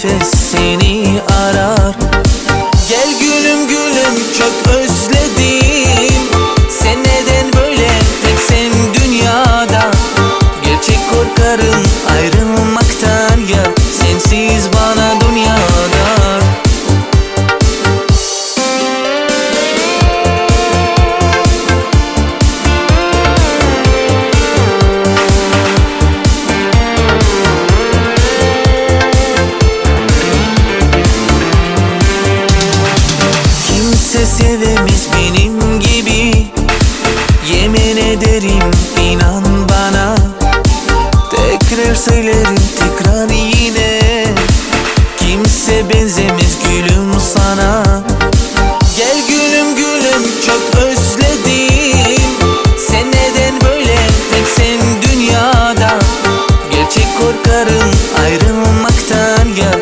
ses seni arar. Gel gülüm gülüm çok özledim. Sen neden böyle tek sen dünyada? Gerçek korkarım ayrılmaktan ya, sensiz bana dünyada. Kimse sevemez benim gibi, yemin ederim inan bana. Tekrar söylerim tekrar yine, kimse benzemez gülüm sana. Gel gülüm gülüm çok özledim. Sen neden böyle tek sen dünyada? Gerçek korkarım ayrılmaktan ya,